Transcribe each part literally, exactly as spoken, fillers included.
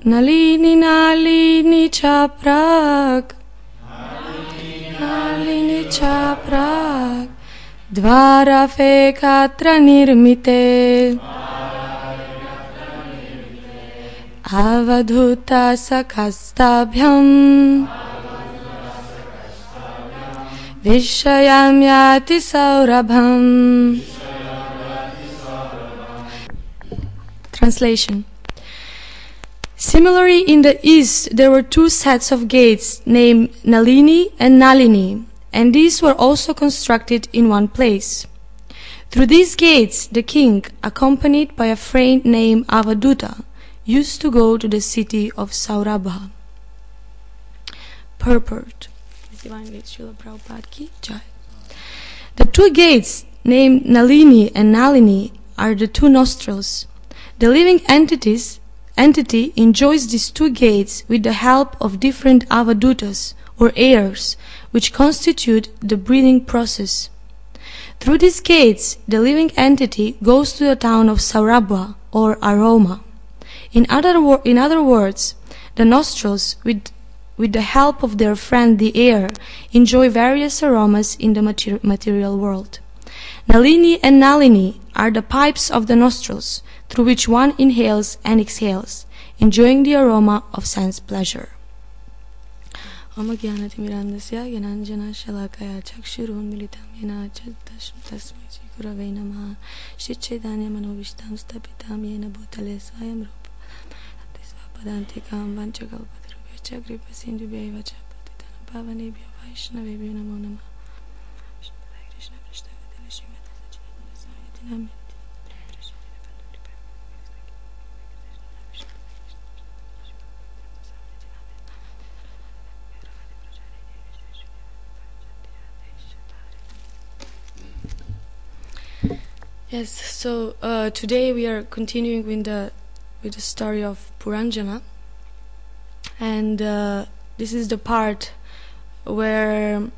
Nalini Nalini Chaprak, Nalini Chaprak, Dvara Fekatra Nirmite, Avadhuta Sakastabhyam, Vishayam Yati Saurabham. Translation. Similarly, in the east, there were two sets of gates named Nalini and Nalini, and these were also constructed in one place. Through these gates, the king, accompanied by a friend named Avadhuta, used to go to the city of Saurabha. Purport. The two gates, named Nalini and Nalini, are the two nostrils. The living entities entity enjoys these two gates with the help of different avadhutas, or airs, which constitute the breathing process. Through these gates, the living entity goes to the town of Saurabha, or aroma. In other, wor- in other words, the nostrils, with, with the help of their friend the air, enjoy various aromas in the mater- material world. Nalini and Nalini are the pipes of the nostrils, through which one inhales and exhales, enjoying the aroma of sense pleasure. Om Jnanatimirandasya Gyananjana Shalakaya Chakshurun Militam Yena Tasmai Gurave Namaha Shri Chaitanya Manovishtam Stapitam Yena Bhutale Swayam Rupa Padantikam Vanchakalpatarubhya Kripa Sindhubhya Vacha Patitana Pavanebhyo Vaishnavebhyo Namo Namah Krishna Krishna Vedana Shrimata Sajnana Yes, so uh, today we are continuing with the with the story of Puranjana, and uh, this is the part where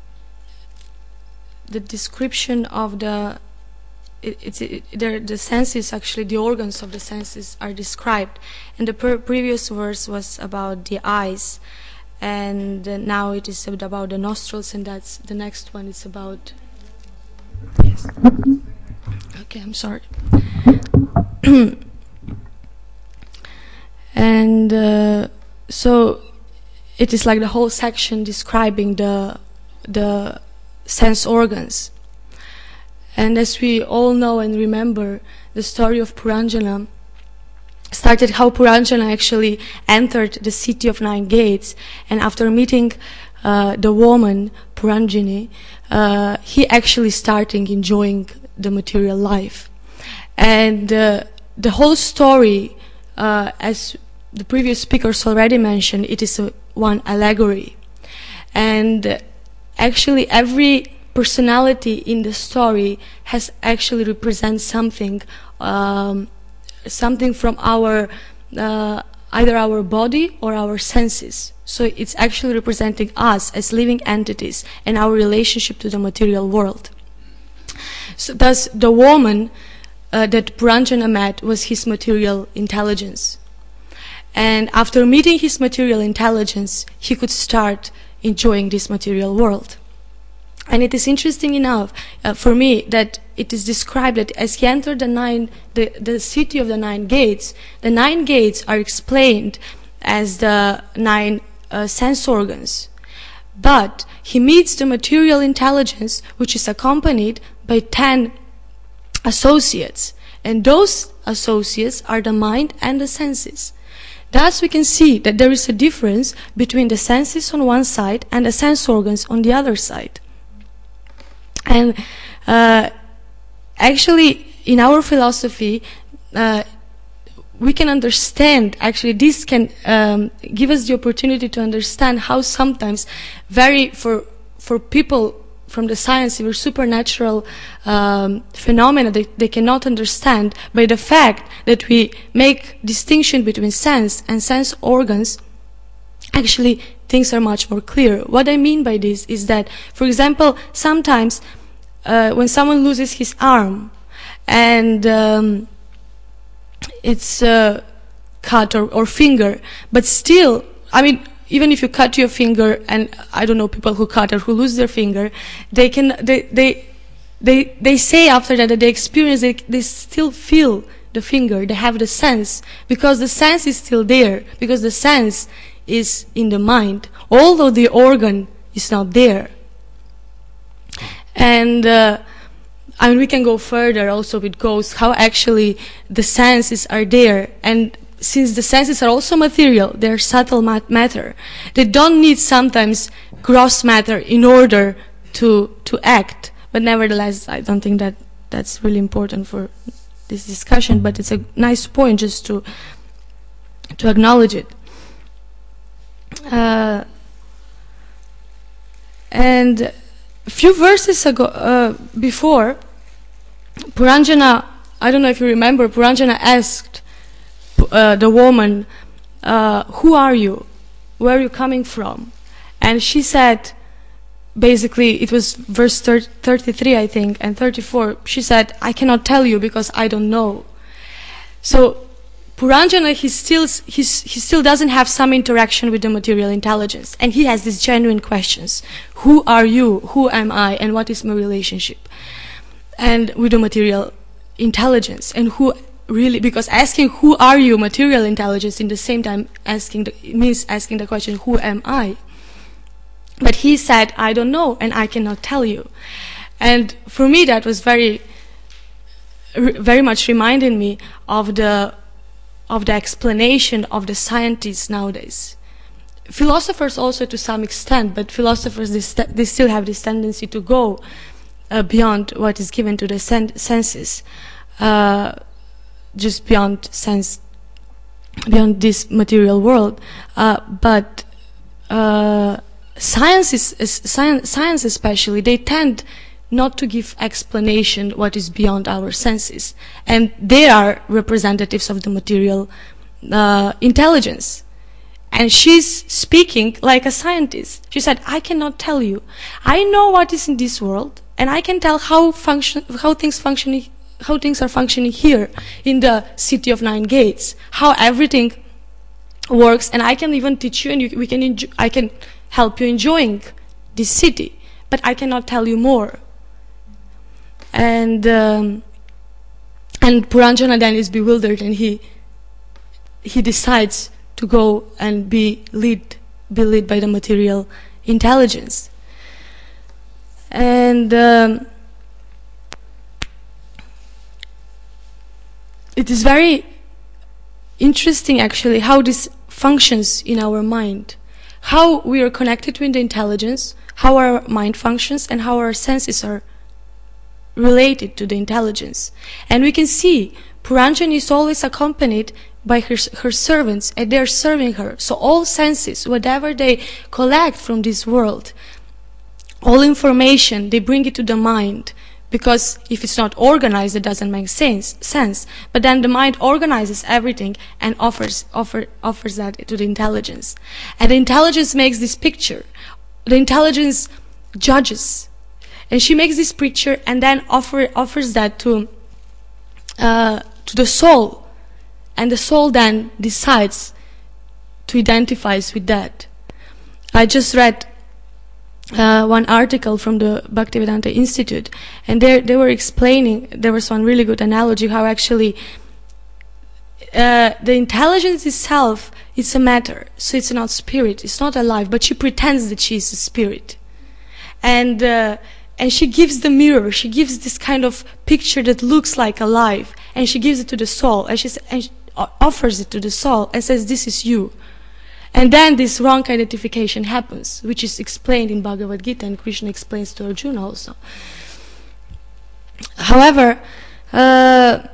the description of the it, it's it, there the senses, actually the organs of the senses, are described, and the per- previous verse was about the eyes, and uh, now it is about the nostrils, and that's the next one is about yes. Okay, I'm sorry. And uh, so it is like the whole section describing the the sense organs. And as we all know and remember, the story of Puranjana started how Puranjana actually entered the city of nine gates, and after meeting uh, the woman Puranjani, uh, he actually started enjoying the material life. And uh, the whole story, uh, as the previous speakers already mentioned, it is a, one allegory. And uh, actually every personality in the story has actually represent something, um, something from our, uh, either our body or our senses. So it's actually representing us as living entities and our relationship to the material world. So thus, the woman uh, that Puranjana met was his material intelligence. And after meeting his material intelligence, he could start enjoying this material world. And it is interesting enough uh, for me that it is described that as he entered the nine, the, the city of the nine gates, the nine gates are explained as the nine uh, sense organs. But he meets the material intelligence, which is accompanied by ten associates. And those associates are the mind and the senses. Thus we can see that there is a difference between the senses on one side and the sense organs on the other side. And uh, actually, in our philosophy, uh, we can understand, actually this can um, give us the opportunity to understand how sometimes very, for for people from the science, or supernatural um, phenomena that they cannot understand, by the fact that we make distinction between sense and sense organs, actually things are much more clear. What I mean by this is that, for example, sometimes uh, when someone loses his arm, and um, it's uh, cut or, or finger, but still, I mean, even if you cut your finger, and I don't know people who cut or who lose their finger, they can they they they, they say after that that they experience they, they still feel the finger, they have the sense, because the sense is still there, because the sense is in the mind, although the organ is not there. And uh, I mean, we can go further also with ghosts, how actually the senses are there, and since the senses are also material, they're subtle mat matter. They don't need sometimes gross matter in order to to act. But nevertheless, I don't think that that's really important for this discussion. But it's a nice point just to to acknowledge it. Uh, and a few verses ago, uh, before, Puranjana, I don't know if you remember, Puranjana asked Uh, the woman, uh, who are you? Where are you coming from? And she said, basically, it was verse thirty-three, I think, and thirty-four. She said, I cannot tell you because I don't know. So Puranjana, he still, he's, he still doesn't have some interaction with the material intelligence. And he has these genuine questions. Who are you? Who am I? And what is my relationship? And with the material intelligence. And who really, because asking who are you, material intelligence, in the same time asking the, means asking the question, who am I? But he said, I don't know, and I cannot tell you. And for me, that was very, very much reminding me of the, of the explanation of the scientists nowadays. Philosophers also to some extent, but philosophers, they, they still have this tendency to go uh, beyond what is given to the sen senses. Uh, just beyond sense, beyond this material world. Uh, but uh, science, is, is, science, science especially, they tend not to give explanation what is beyond our senses. And they are representatives of the material uh, intelligence. And she's speaking like a scientist. She said, I cannot tell you. I know what is in this world, and I can tell how, function, how things function how things are functioning here in the city of nine gates, how everything works, and I can even teach you, and you, we can enjoy, I can help you enjoying this city, but I cannot tell you more. And um, and Puranjana then is bewildered, and he he decides to go and be lead be led by the material intelligence. And um, it is very interesting, actually, how this functions in our mind, how we are connected with the intelligence, how our mind functions, and how our senses are related to the intelligence. And we can see Puranjana is always accompanied by her, her servants, and they're serving her. So all senses, whatever they collect from this world, all information, they bring it to the mind. Because if it's not organized, it doesn't make sense. sense. But then the mind organizes everything and offers, offer, offers that to the intelligence. And the intelligence makes this picture. The intelligence judges. And she makes this picture and then offer, offers that to, uh, to the soul. And the soul then decides to identify with that. I just read Uh, one article from the Bhaktivedanta Institute, and they they were explaining, there was one really good analogy how actually uh, the intelligence itself is a matter, so it's not spirit, it's not alive, but she pretends that she is a spirit, and uh, and she gives the mirror, she gives this kind of picture that looks like alive, and she gives it to the soul, and she, and she offers it to the soul and says, this is you. And then this wrong identification happens, which is explained in Bhagavad Gita, and Krishna explains to Arjuna also. However, uh,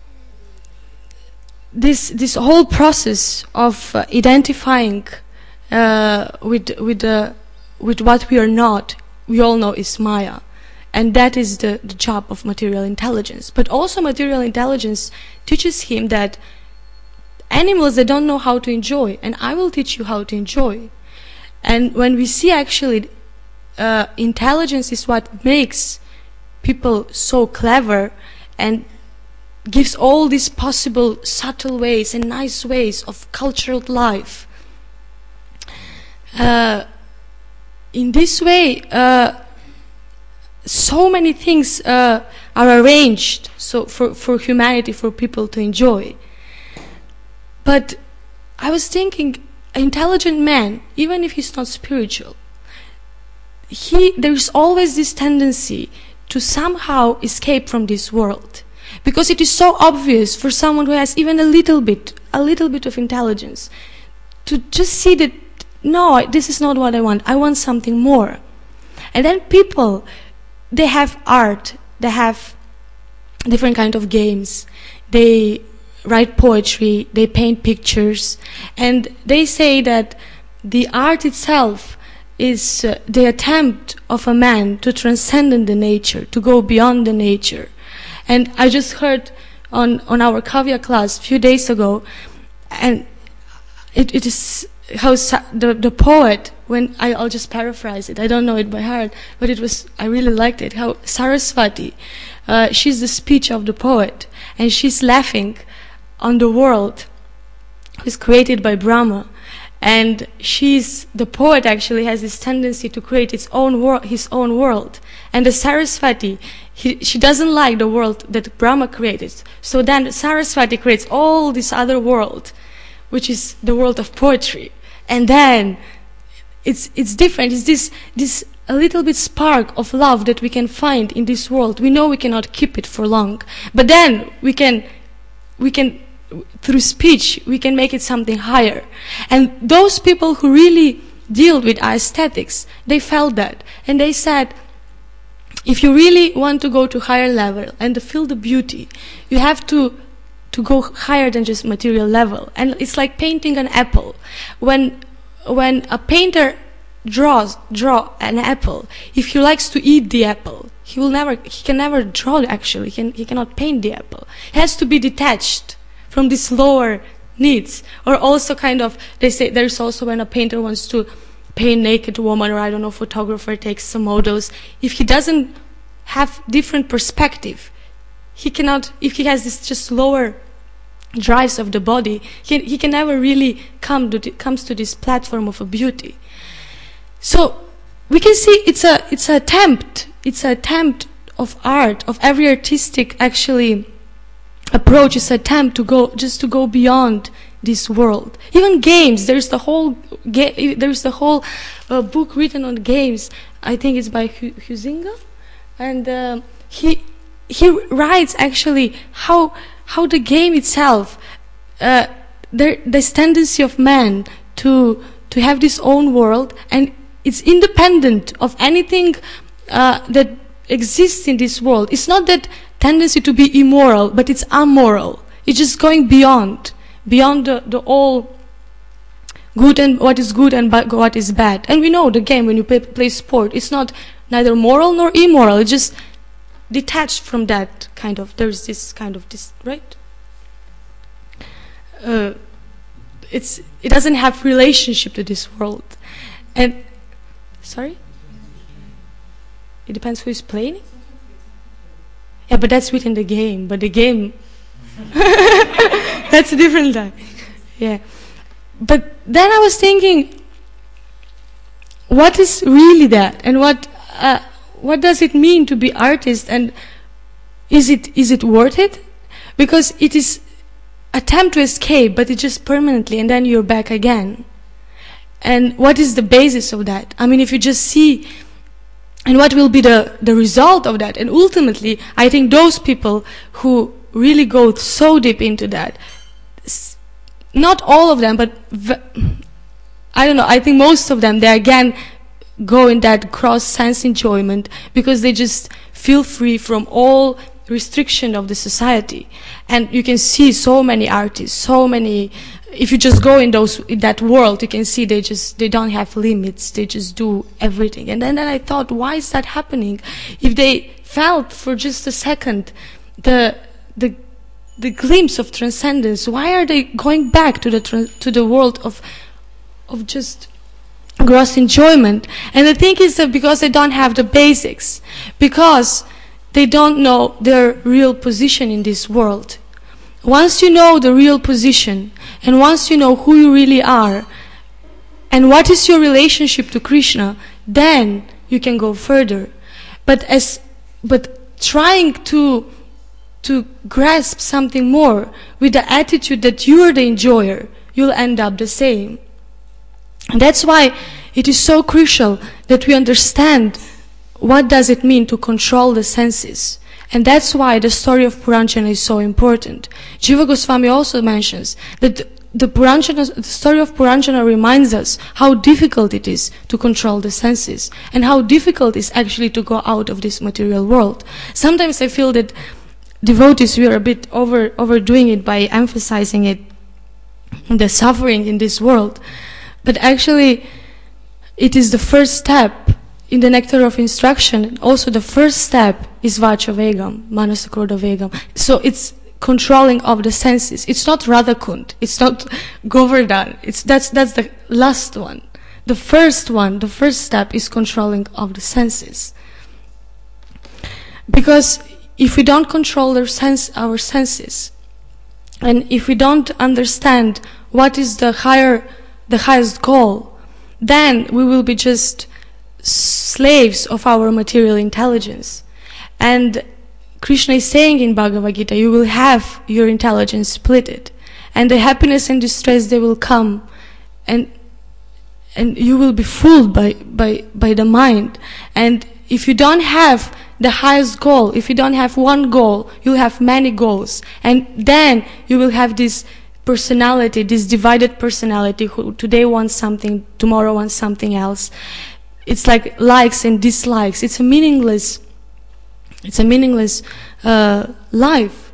this this whole process of uh, identifying uh, with with the with what we are not, we all know is Maya, and that is the, the job of material intelligence. But also, material intelligence teaches him that animals, they don't know how to enjoy, and I will teach you how to enjoy. And when we see actually uh, intelligence is what makes people so clever and gives all these possible subtle ways and nice ways of cultural life. Uh, in this way, uh, so many things uh, are arranged so for, for humanity, for people to enjoy. But I was thinking, an intelligent man, even if he's not spiritual, he there's always this tendency to somehow escape from this world, because it is so obvious for someone who has even a little bit, a little bit of intelligence, to just see that, no, this is not what I want. I want something more. And then people, they have art, they have different kind of games, they write poetry, they paint pictures, and they say that the art itself is uh, the attempt of a man to transcend the nature, to go beyond the nature. And I just heard on, on our Kavya class a few days ago, and it, it is how Sa- the, the poet, when I, I'll just paraphrase it, I don't know it by heart, but it was, I really liked it, how Saraswati, uh, she's the speech of the poet, and she's laughing on the world who's created by Brahma. And she's, the poet actually has this tendency to create its own wor- his own world. And the Saraswati, he, she doesn't like the world that Brahma created. So then Saraswati creates all this other world, which is the world of poetry. And then it's it's different. It's this this a little bit spark of love that we can find in this world. We know we cannot keep it for long, but then we can we can through speech we can make it something higher. And those people who really deal with aesthetics, they felt that, and they said, if you really want to go to higher level and to feel the beauty, you have to to go higher than just material level. And it's like painting an apple. When when a painter draws draw an apple, if he likes to eat the apple, he will never he can never draw actually. He can he cannot paint the apple. It has to be detached from these lower needs. Or also kind of, they say there's also when a painter wants to paint naked woman, or I don't know, photographer takes some models, if he doesn't have different perspective, he cannot, if he has this just lower drives of the body, he, he can never really come to the, comes to this platform of a beauty. So we can see it's a it's an attempt, it's an attempt of art, of every artistic actually approach is an attempt to go just to go beyond this world. Even games, there's the whole ga- there's the whole uh, book written on games. I think it's by Hu- Huizinga, and uh, he he writes actually how how the game itself, uh, there this tendency of man to to have this own world, and it's independent of anything uh, that exists in this world. It's not that tendency to be immoral, but it's amoral. It's just going beyond, beyond the, the all good and what is good and ba- what is bad. And we know the game, when you play, play sport, it's not neither moral nor immoral. It's just detached from that kind of, there's this kind of this, right? Uh, it's it doesn't have relationship to this world. And, sorry? It depends who is playing? Yeah, but that's within the game. But the game, that's a different thing. Yeah. But then I was thinking, what is really that? And what uh, what does it mean to be artist? And is it is it worth it? Because it is attempt to escape, but it's just permanently, and then you're back again. And what is the basis of that? I mean, if you just see, and what will be the, the result of that? And ultimately, I think those people who really go so deep into that, not all of them, but v- I don't know, I think most of them, they again go in that cross-sense enjoyment because they just feel free from all restriction of the society. And you can see so many artists, so many, if you just go in those in that world, you can see they just they don't have limits, they just do everything. And then, then I thought, why is that happening? If they felt for just a second the the the glimpse of transcendence, why are they going back to the to the world of of just gross enjoyment? And the thing is that because they don't have the basics, because they don't know their real position in this world. once you know the real position, and once you know who you really are, and what is your relationship to Krishna, then you can go further. But as but trying to to grasp something more with the attitude that you're the enjoyer, you'll end up the same. And that's why it is so crucial that we understand what does it mean to control the senses. And that's why the story of Puranjana is so important. Jiva Goswami also mentions that the, Puranjana, the story of Puranjana reminds us how difficult it is to control the senses, and how difficult it is actually to go out of this material world. Sometimes I feel that devotees, we are a bit over overdoing it by emphasizing it, the suffering in this world. But actually, it is the first step in the nectar of instruction. Also, the first step is Vacha Vegam, Manasa Krodha Vegam. So it's controlling of the senses. It's not Radhakund. It's not Govardhan. It's that's that's the last one. The first one, the first step is controlling of the senses. Because if we don't control our sense, our senses, and if we don't understand what is the higher, the highest goal, then we will be just slaves of our material intelligence. And Krishna is saying in Bhagavad Gita, you will have your intelligence splitted, and the happiness and distress, they will come, and and you will be fooled by by by the mind. And if you don't have the highest goal, if you don't have one goal, you'll have many goals, and then you will have this personality, this divided personality, who today wants something, tomorrow wants something else. It's like likes and dislikes. It's a meaningless, it's a meaningless uh, life.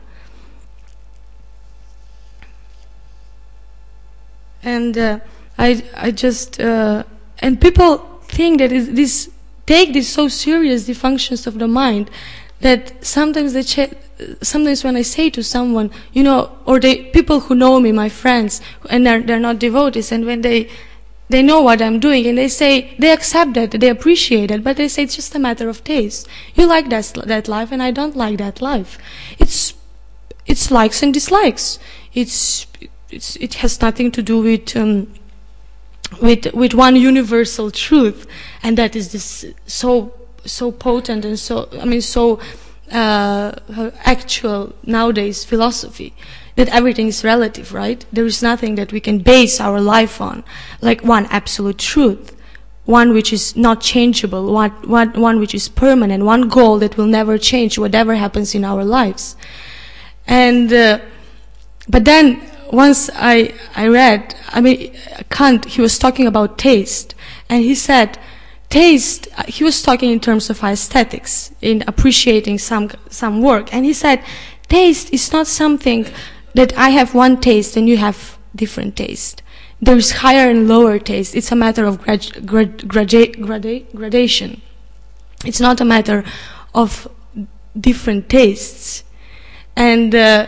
And uh, I, I just, uh, and people think that is this, take this so serious, the functions of the mind, that sometimes they ch- sometimes when I say to someone, you know, or they, people who know me, my friends, and they're, they're not devotees, and when they, they know what I'm doing, and they say, they accept that, they appreciate it, but they say it's just a matter of taste. You like that, that life, and I don't like that life. It's, it's likes and dislikes. It's, it's, it has nothing to do with, um, with, with one universal truth, and that is this so, so potent and so, I mean, so, uh, actual nowadays philosophy, that everything is relative, right? There is nothing that we can base our life on, like one absolute truth, one which is not changeable, one, one, one which is permanent, one goal that will never change, whatever happens in our lives. And, uh, but then, once I, I read, I mean, Kant, he was talking about taste, and he said, taste, he was talking in terms of aesthetics, in appreciating some, some work, and he said, taste is not something that I have one taste and you have different taste. There is higher and lower taste. It's a matter of grad, grad, grada, grada, gradation. It's not a matter of different tastes. And, uh,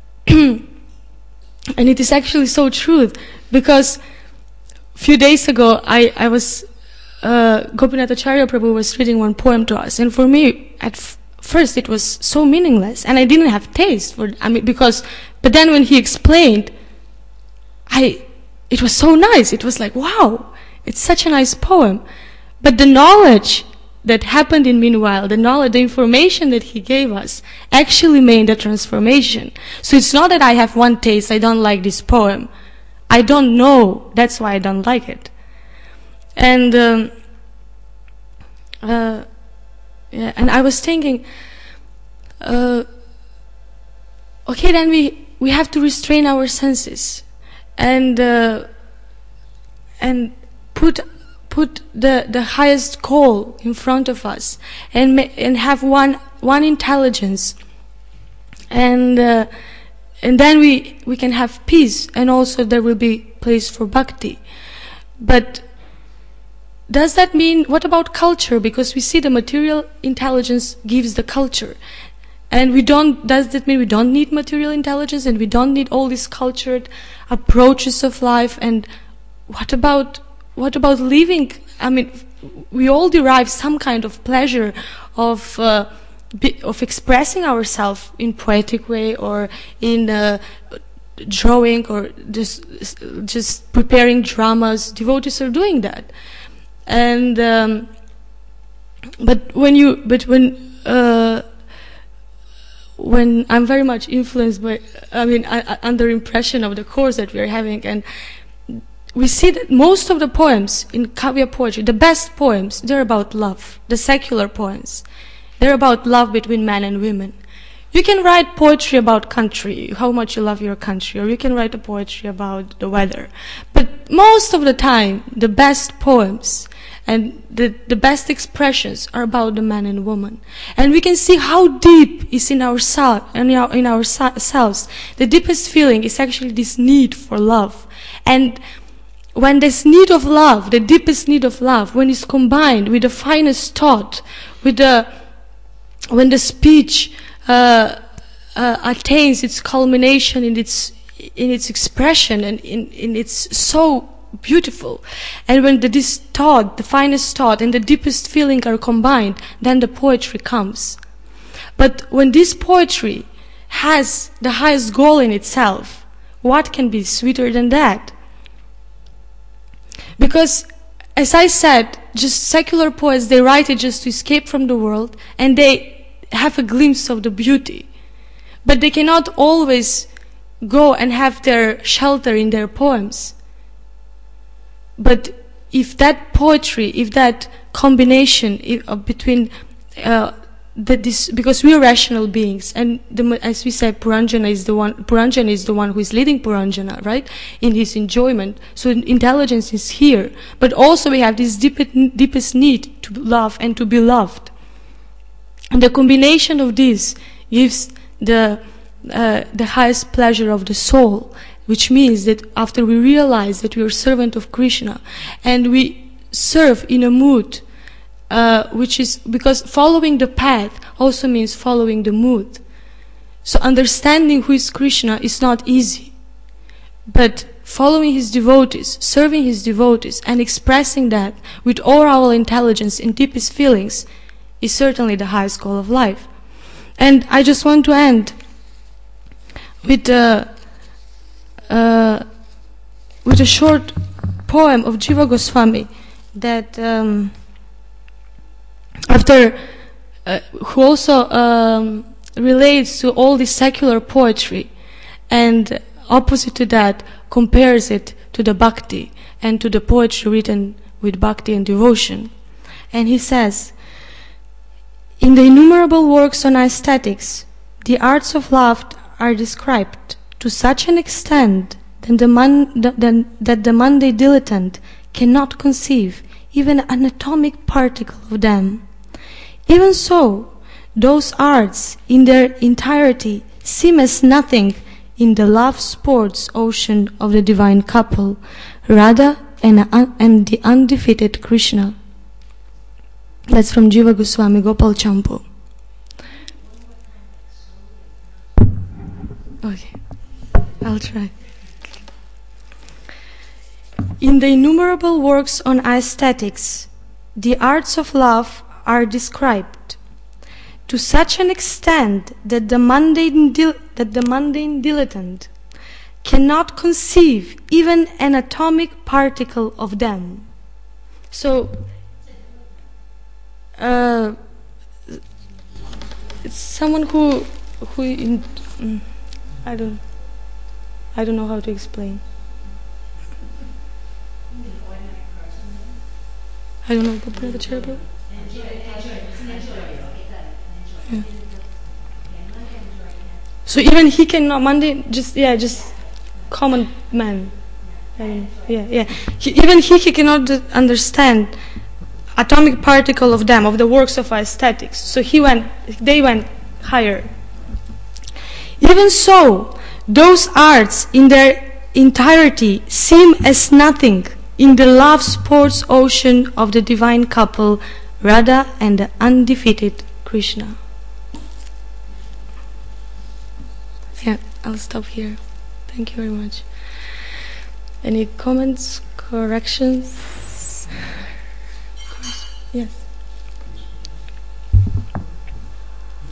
and it is actually so true, because a few days ago I, I was, uh, Gopinath Acharya Prabhu was reading one poem to us, and for me, at f- first it was so meaningless, and I didn't have taste for, I mean, because, but then when he explained, I, it was so nice. It was like, wow, it's such a nice poem. But the knowledge that happened in meanwhile, the knowledge, the information that he gave us, actually made the transformation. So it's not that I have one taste, I don't like this poem. I don't know, that's why I don't like it. And, um, uh, yeah, and I was thinking, uh, okay, then we, we have to restrain our senses, and, uh, and put, put the, the highest goal in front of us, and ma- and have one, one intelligence, and, uh, and then we, we can have peace, and also there will be place for bhakti. But does that mean, what about culture? Because we see the material intelligence gives the culture. And we don't, does that mean we don't need material intelligence, and we don't need all these cultured approaches of life? And what about, what about living? I mean, we all derive some kind of pleasure of, uh, be, of expressing ourselves in poetic way or in uh, drawing or just just preparing dramas. Devotees are doing that, and um, but when you but when uh, when I'm very much influenced by, I mean, I, I, under impression of the course that we are having, and we see that most of the poems in Kavya poetry, the best poems, they're about love. The secular poems, they're about love between men and women. You can write poetry about country, how much you love your country, or you can write a poetry about the weather. But most of the time, the best poems and the, the best expressions are about the man and woman. And we can see how deep is in our self, in our, in ourselves. The deepest feeling is actually this need for love. And when this need of love, the deepest need of love, when it's combined with the finest thought, with the, when the speech uh, uh, attains its culmination in its in its expression and in, in its so beautiful, and when the, this thought, the finest thought and the deepest feeling are combined, then the poetry comes. But when this poetry has the highest goal in itself, what can be sweeter than that? Because, as I said, just secular poets, they write it just to escape from the world, and they have a glimpse of the beauty. But they cannot always go and have their shelter in their poems. But if that poetry, if that combination if, uh, between uh, the, this, because we are rational beings, and the, as we said, Puranjana is the one. Puranjana is the one who is leading Puranjana, right, in his enjoyment. So intelligence is here, but also we have this deepest, deepest need to love and to be loved. And the combination of this gives the uh, the highest pleasure of the soul, which means that after we realize that we are servant of Krishna, and we serve in a mood, uh, which is, because following the path also means following the mood. So understanding who is Krishna is not easy, but following his devotees, serving his devotees, and expressing that with all our intelligence and deepest feelings is certainly the highest goal of life. And I just want to end with a, uh, with a short poem of Jiva Goswami that um, after uh, who also um, relates to all this secular poetry, and opposite to that compares it to the bhakti and to the poetry written with bhakti and devotion. And he says, in the innumerable works on aesthetics, the arts of love are described to such an extent that the, man, that, that the mundane dilettante cannot conceive even an atomic particle of them. Even so, those arts in their entirety seem as nothing in the love sports ocean of the divine couple, Radha and, and the undefeated Krishna. That's from Jiva Goswami, Gopal Champu. Okay, I'll try. In the innumerable works on aesthetics, the arts of love are described to such an extent that the mundane, dil- that the mundane dilettante cannot conceive even an atomic particle of them. So, Uh, it's someone who, who in, mm, I don't, I don't know how to explain. I don't know. Open the chair, bro. Yeah. So even he cannot. Monday, just yeah, just common man. And, yeah, yeah. He, even he, he cannot understand atomic particle of them, of the works of aesthetics. So he went, they went higher. Even so, those arts in their entirety seem as nothing in the love sports ocean of the divine couple, Radha and the undefeated Krishna. Yeah, I'll stop here. Thank you very much. Any comments, corrections? Yes.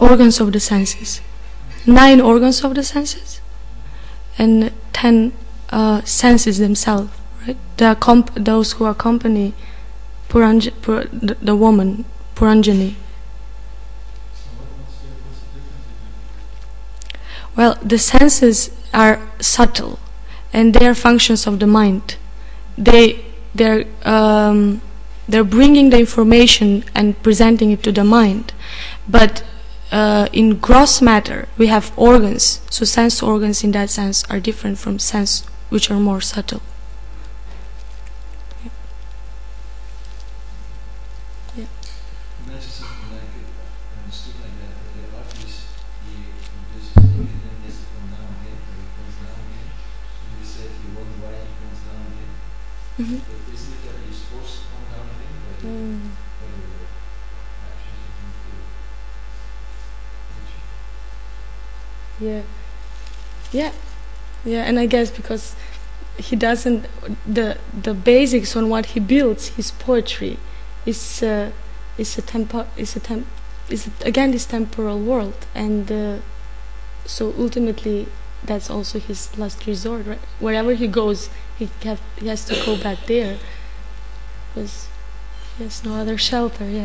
organs of the senses. Nine organs of the senses, and ten uh, senses themselves. Right? The comp- those who accompany Puranj- Pur- the, the woman Puranjani. Well, the senses are subtle, and they are functions of the mind. They they're um, they're bringing the information and presenting it to the mind, but uh, in gross matter we have organs. So sense organs, in that sense, are different from sense which are more subtle. Yeah. Mm-hmm. But isn't it that he's forced to come down again by the, mm. by the actions of the nature? Yeah, yeah, yeah. And I guess because he doesn't, the the basics on what he builds his poetry is uh, is a tempo is a temp is a, again this temporal world, and uh, so ultimately that's also his last resort. Right? Wherever he goes, he have he has to go back there because he has no other shelter. Yeah.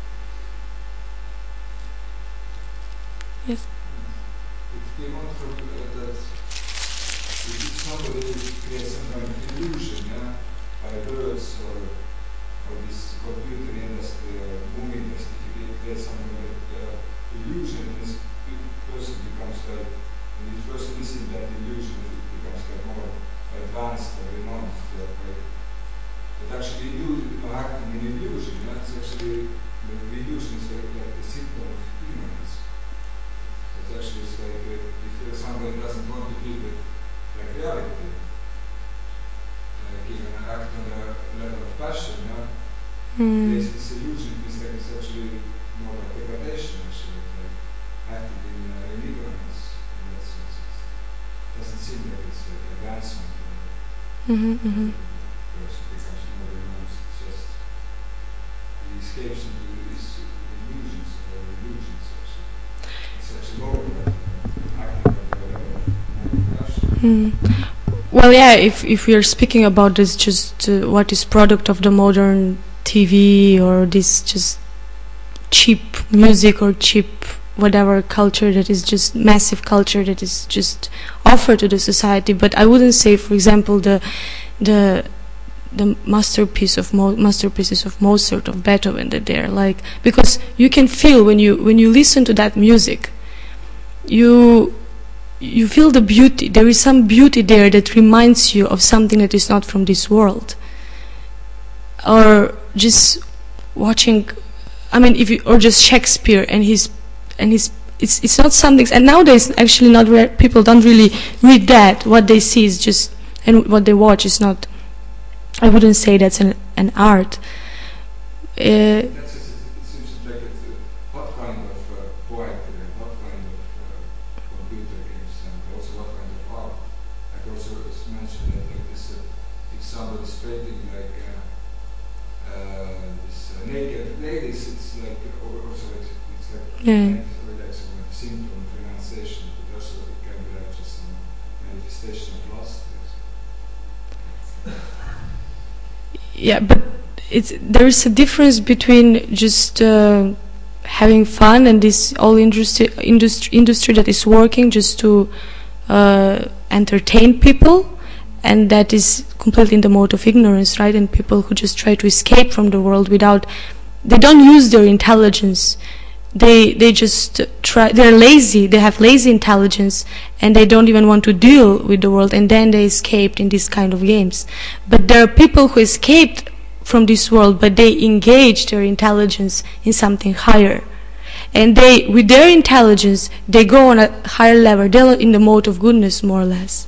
Yes. It came out from uh, that if somebody creates some kind of illusion, yeah, by words or or this computer industry or movie industry, if you create some kind of uh, illusion, this person becomes like, and this person is in that illusion, it becomes like more advanced or renounced. Yeah, right? But actually, illusion, no, acting in illusion, yeah, it's actually the illusion is like, like the symptom of ignorance. It's actually it's like uh, if somebody doesn't want to deal with like reality, like even act on a level of passion, yeah, Mm. this, this illusion is like it's actually more like degradation, actually, like acting in, uh, in ignorance. In that sense, it doesn't seem like it's like advancement. You know? Mm-hmm, mm-hmm. The person becomes more renounced. It's just he escapes into these illusions or illusions. Actually, it's actually lower than acting at the level of passion. Mm. Well, yeah. If if we are speaking about this, just uh, what is product of the modern T V or this just cheap music or cheap whatever culture that is just massive culture that is just offered to the society. But I wouldn't say, for example, the the the masterpiece of Mo- masterpieces of Mozart, of Beethoven, that they're like, because you can feel when you when you listen to that music, you you feel the beauty. There is some beauty there that reminds you of something that is not from this world. Or just watching, I mean, if you, or just Shakespeare and his, and his, it's it's not something. And nowadays, actually, not re- people don't really read that. What they see is just, and what they watch is not. I wouldn't say that's an an art. Uh, That's just, it seems like it's uh, what kind of uh, poetry and what kind of uh, computer games and also what kind of art. Like also it's mentioned, I think this uh, if somebody's painting like uh, uh, this uh, naked ladies, it's like or also it's, it's like Yeah. like some kind of symptom of renunciation, but also it can be like just some manifestation of lust. Yeah, but it's there is a difference between just uh, having fun and this all industry industry industry that is working just to uh, entertain people, and that is completely in the mode of ignorance, right? And people who just try to escape from the world without, they don't use their intelligence. They they just try. They're lazy. They have lazy intelligence, and they don't even want to deal with the world. And then they escaped in these kind of games. But there are people who escaped from this world, but they engage their intelligence in something higher, and they, with their intelligence, they go on a higher level. They're in the mode of goodness, more or less.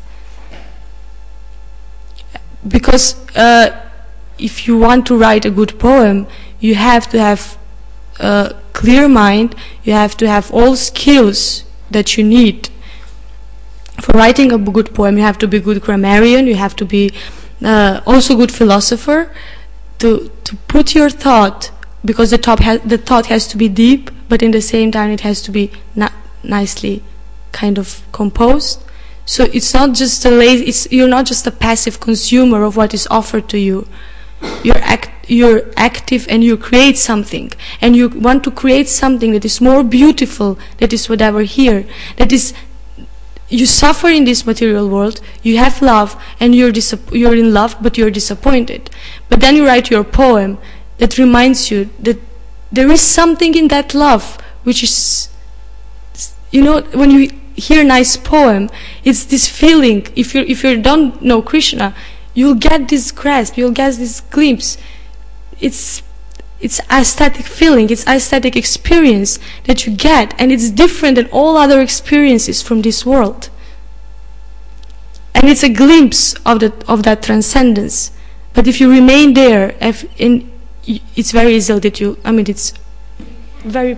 Because uh, if you want to write a good poem, you have to have a clear mind, you have to have all skills that you need. For writing a good poem, you have to be a good grammarian, you have to be uh, also a good philosopher, to, to put your thought, because the, top ha- the thought has to be deep, but in the same time it has to be na- nicely kind of composed. So it's not just a lazy, it's, you're not just a passive consumer of what is offered to you. You're, act, you're active and you create something. And you want to create something that is more beautiful, that is whatever here. That is, you suffer in this material world, you have love, and you're, disapp- you're in love, but you're disappointed. But then you write your poem that reminds you that there is something in that love, which is, you know, when you hear a nice poem, it's this feeling. If you if you don't know Krishna, you'll get this grasp, you'll get this glimpse. It's it's aesthetic feeling, it's aesthetic experience that you get, and it's different than all other experiences from this world. And it's a glimpse of that of that transcendence. But if you remain there, if in, it's very easy that you. I mean, it's very.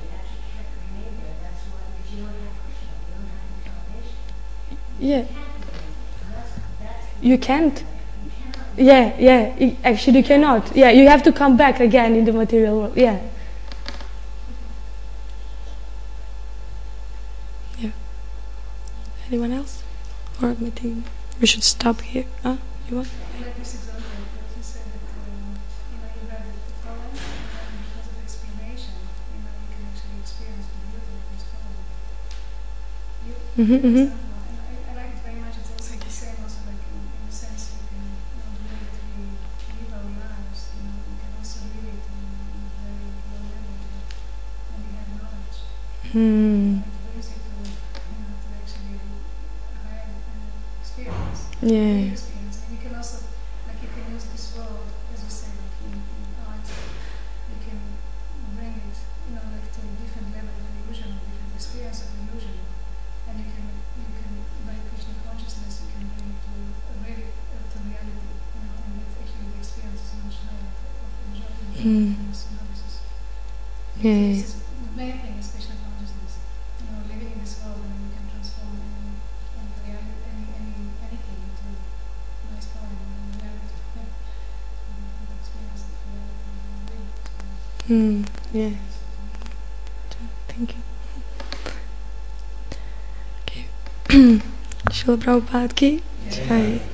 Yeah. You can't. Yeah, yeah. Actually, you cannot. Yeah, you have to come back again in the material world. Yeah. Yeah. Anyone else? Or I think we should stop here. Huh? You want? Like this example, like you said that um, you know you read the poem, and because of explanation, you know you can actually experience the beauty of this poem. You, Mm-hmm, mm-hmm. And I, I like it very much. It's also the same, also like in, in the sense you can, you know, the way that we live our lives, you know, we can also live it in, in a very low level when we have knowledge. Hmm. It's very easy to, you know, to actually hide and experience. Yeah. Experience. And you can also, like, you can use this world, as you say, like in, in art, you can bring it, you know, like to a different level of illusion, a different experience of illusion, and you can, you can, by Krishna consciousness, you can bring it to a really, uh, to reality, you know, and that actually the experience is much higher of enjoying the Mm. happiness and all this is. Yeah. This is the main thing is Krishna consciousness. You know, living in this world, and you can transform any, any reality, any, any, anything into nice poem and reality. Yeah. And the experience of reality and really. Hmm. Yeah. Thank you. Okay. Srila Prabhupada ki Jai.